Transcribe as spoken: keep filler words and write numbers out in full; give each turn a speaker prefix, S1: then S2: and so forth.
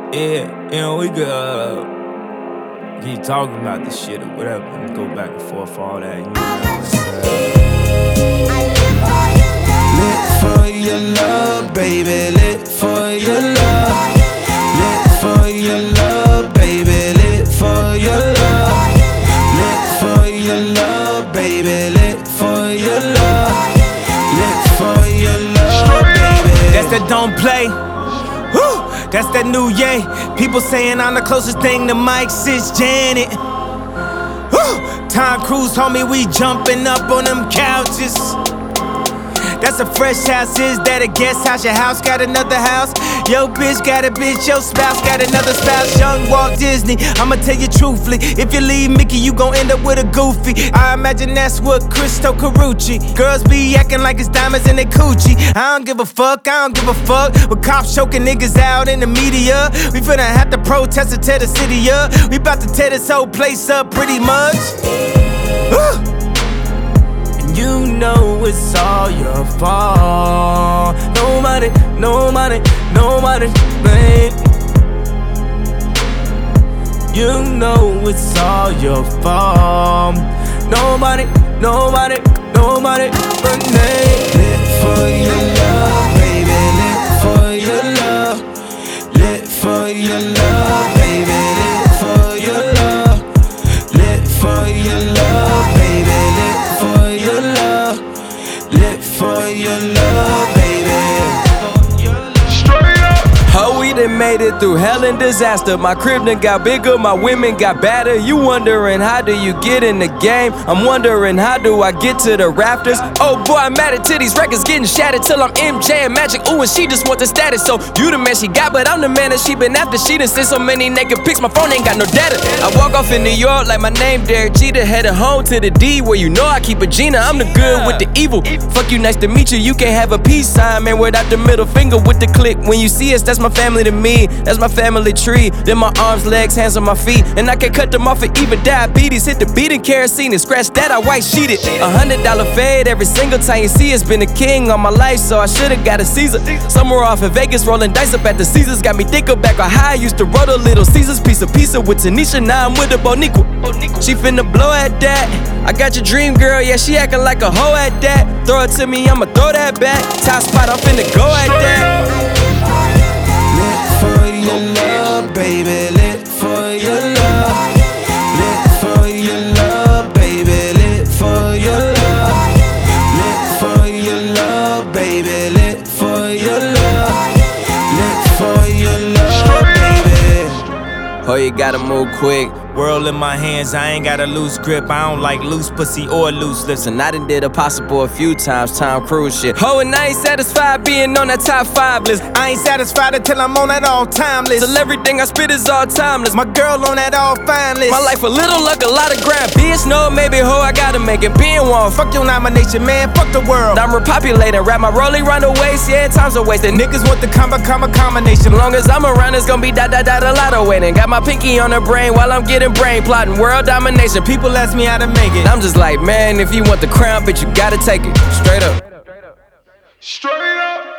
S1: Yeah, you know, we could uh, keep talking about this shit or whatever and go back and forth for all that. You know what I'm saying?
S2: Lit for your love, baby. Lit for your love. Lit for your love, baby. Lit for your love. Lit for your love, baby. Lit for your love. Lit for your love, baby.
S1: That's that don't play. Woo! That's that new yay. People saying I'm the closest thing to Mike since Janet. Woo! Tom Cruise, homie, we jumping up on them couches. That's a fresh house, is that a guest house? Your house got another house? Yo bitch got a bitch, your spouse got another spouse. Young Walt Disney, I'ma tell you truthfully, if you leave Mickey, you gon' end up with a Goofy. I imagine that's what Cristo Carucci. Girls be acting like it's diamonds in their coochie. I don't give a fuck, I don't give a fuck. With cops choking niggas out in the media, we finna have to protest to tear the city up. We bout to tear this whole place up pretty much. Woo! You know it's all your fault. No money, no money, no money, babe. You know it's all your fault. No money, no money, no money, Renee.
S2: Lit for your love, baby. Lit for your love. Lit for your love, baby. Lit for your love. Lit for your love, baby. Lit for your love. Lit for your love, baby.
S3: Oh, we done made it through hell and disaster. My crib done got bigger, my women got badder. You wondering how do you get in the game? I'm wondering how do I get to the rafters? Oh boy, I'm mad at titties, records getting shattered till I'm M J and Magic. Ooh, and she just want the status. So you the man she got, but I'm the man that she been after. She done sent so many naked pics, my phone ain't got no data. I walk off in New York like my name Derek Jeter. Headed home to the D where you know I keep a Gina. I'm the good with the evil. Fuck you, nice to meet you. You can't have a peace sign, man, without the middle finger with the click. When you see us, that's my family to me. That's my family tree. Then my arms, legs, hands on my feet. And I can cut them off for even diabetes. Hit the beat and kerosene and scratch that, I white sheeted. A hundred dollar fade every single time you see us. Been a king all my life, so I should've got a Caesar. Somewhere off in Vegas, rolling dice up at the Caesars. Got me thinking back on how I used to roll the Little Caesars. Piece of pizza with Tanisha, now I'm with the Boniqua. She finna blow at that. I got your dream girl, yeah, she acting like a hoe at that. Throw it to me, I'ma throw that back. Top spot, I'm finna go at that.
S2: For your love, baby, lit for your love. Lit for your love, baby, lit for your love. Lit for your love, baby, lit for your love. Lit for your love, baby.
S3: Oh, you gotta move quick.
S1: World in my hands, I ain't got a loose grip. I don't like loose pussy or loose lips.
S3: And I done did a possible a few times, Tom Cruise shit. Oh, and I ain't satisfied being on that top five list.
S1: I ain't satisfied until I'm on that all-time list.
S3: Till everything I spit is all timeless.
S1: My girl on that all-fine list.
S3: My life a little like a lot of grind. Bitch, no, maybe ho, I gotta make it. Being one,
S1: fuck your nomination, man, fuck the world.
S3: I'm repopulating, wrap my rolling round the waist, yeah, time's a wasted.
S1: Niggas want the combo, combo combination.
S3: As long as I'm around, it's gonna be da da da da lot of waiting. Got my pinky on the brain while I'm getting brain plotting. World domination,
S1: people ask me how to make it.
S3: I'm just like, man, if you want the crown, bitch, you gotta take it. Straight up.
S2: Straight up.